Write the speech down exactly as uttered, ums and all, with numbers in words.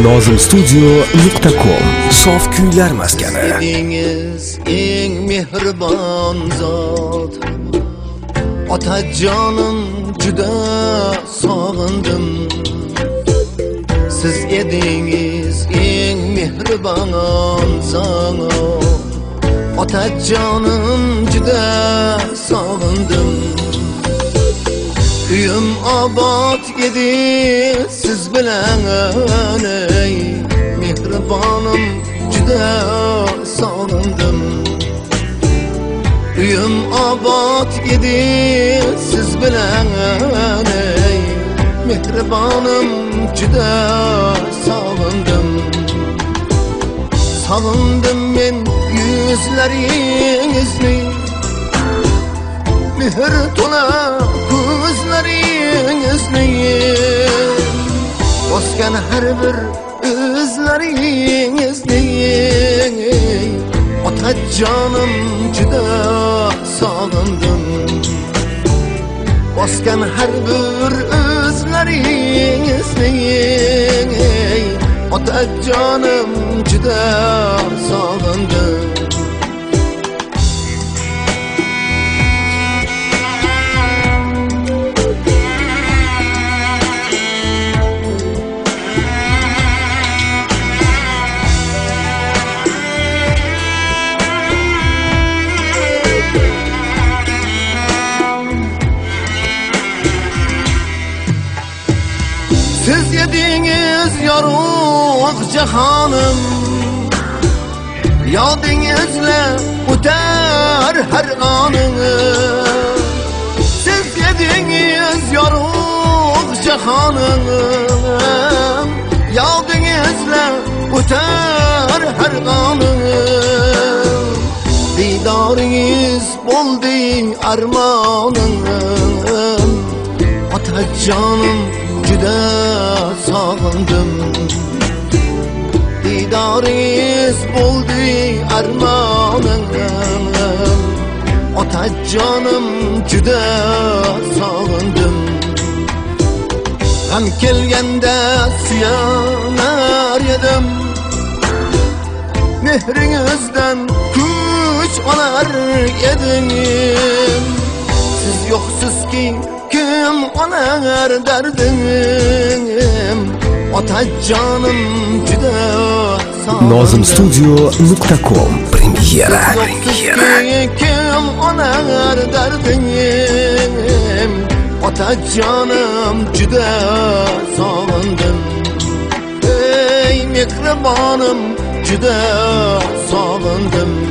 nozim studio nuqta com sof kuylar maskani. Edingiz eng mehribon zot, otajonim juda sog'indim. Siz edingiz eng mehribon zot, otajonim juda sog'indim. Uyum obod edi siz bilan, ey mehribonim juda sog'indim. Uyum obod edi siz bilan, ey mehribonim juda sog'indim. Sog'indim men yuzlaringizni, mehr to'la ko'zlaringizni, bosgan har bir o'zlaringizni. Otajonim juda sog'indim, bosgan har bir o'zlaringizni. Otajonim juda sog'indim. Siz yedingiz yorug' jahonim, yodingizla o'tar har onim. Siz yedingiz yorug' jahonim, yodingizla o'tar har onim. Didoringiz bo'ldi armonim, otajonim juda sog'indim. Didoringiz bo'ldi armonim, otajonim juda sog'indim. G'am kelganda suyanar edim, mehringizdan kuch olar edim. Siz yo'qsizki kim olar dardim, otajonim juda sog'indim. nozim studio nuqta com premyera. Kim olar dardim, otajonim juda sog'indim. Ey mehribonim juda sog'indim.